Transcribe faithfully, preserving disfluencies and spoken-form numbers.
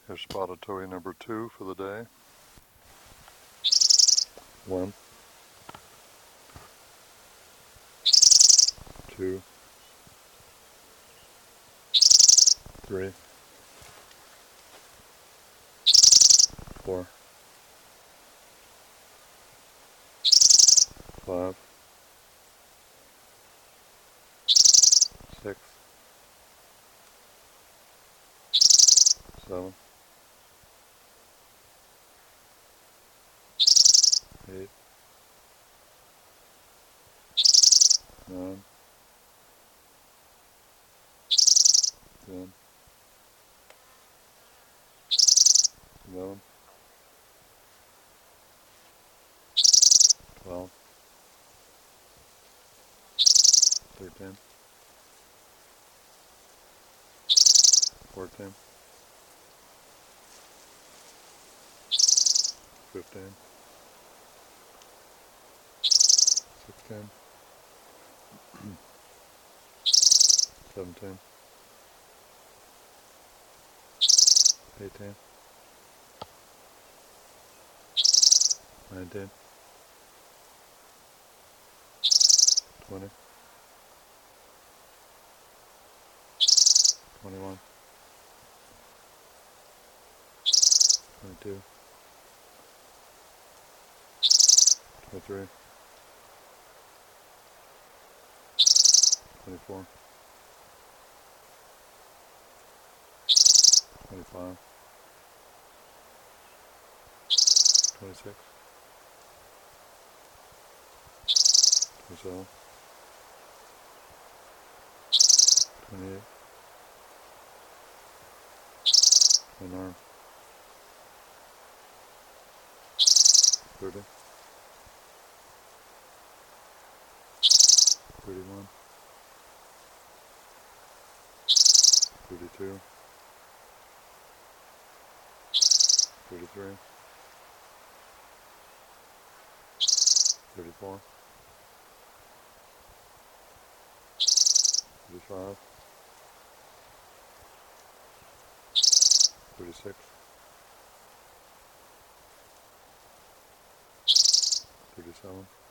Here's spotted towhee number two for the day. One, two, three, four, five, six, seven, eight, nine, ten, eleven, twelve, thirteen, fourteen, fifteen, sixteen, seventeen, eighteen, nineteen, twenty, twenty-one, twenty-two, twenty-three, twenty-four, twenty-five, twenty-six, twenty-seven, twenty-eight, twenty-nine, thirty, thirty-one, thirty-two, thirty-three, thirty-four, thirty-five, thirty-six, thirty-seven,